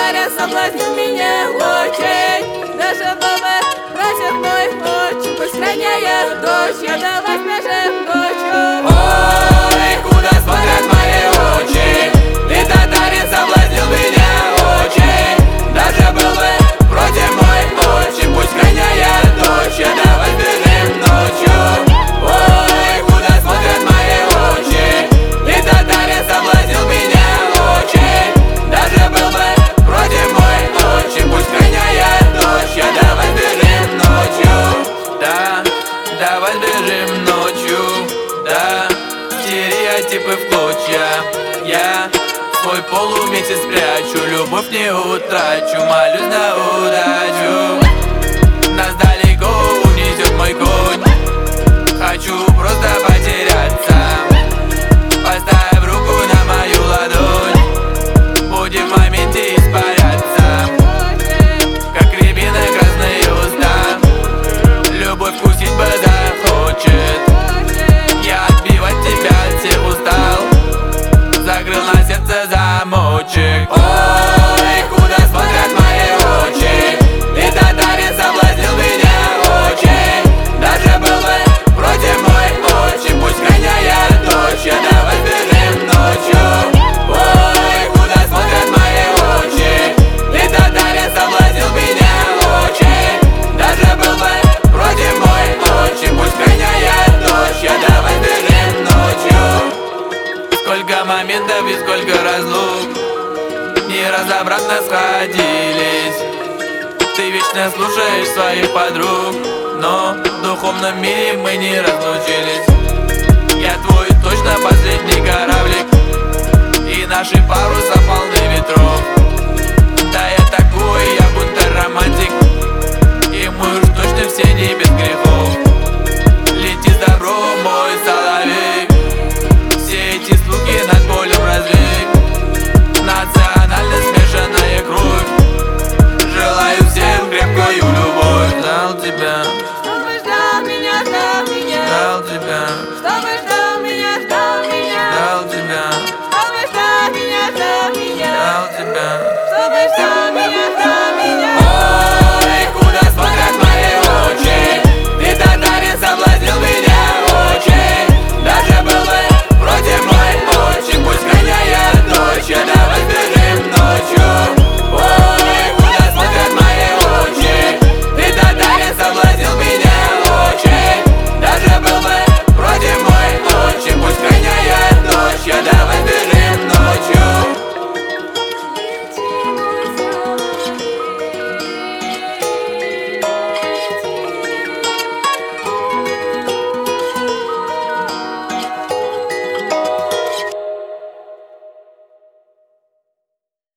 татарин соблазнил меня очень. Даже баба просит мой отчим, пусть роняет дочь, я давай сбежим ночью. Ой, куда смотрят мои очи, ты, татарин, соблазнил меня очень. Даже был бы против мой отчим, пусть роняет дочь, я давай сбежим ночью. Ой, куда смотрят мои очи, ты, татарин, соблазнил меня очень. Даже был бы против мой отчим, пусть роняет дочь, я давай сбежим ночью. Да, давай сбежим ночью, да, стереотипы в клочья. Я свой полумесяц прячу, любовь не утрачу, молюсь на удачу. Нас далеко унесет мой конь, хочу просто потеряться. Поставь руку на мою ладонь, будем в моменте испаряться. Как рябина, красные уста, любовь вкусить бы захочет. Я отбивать тебя от всех устал, закрыл на сердце замочек. Ой, куда смотрят мои очи, ты, татарин, соблазнил меня очень. Даже был бы против мой отчим, пусть роняет дочь, я давай сбежим ночью. Ой, куда смотрят мои очи, ты, татарин, соблазнил меня очень. Даже был бы против мой отчим, пусть роняет дочь, я давай сбежим ночью. Сколько моментов и сколько разлук, не разобраться сходились. Ты вечно слушаешь своих подруг, но в духовном мире мы не разлучились. Я твой точно последний кораблик, и наши паруса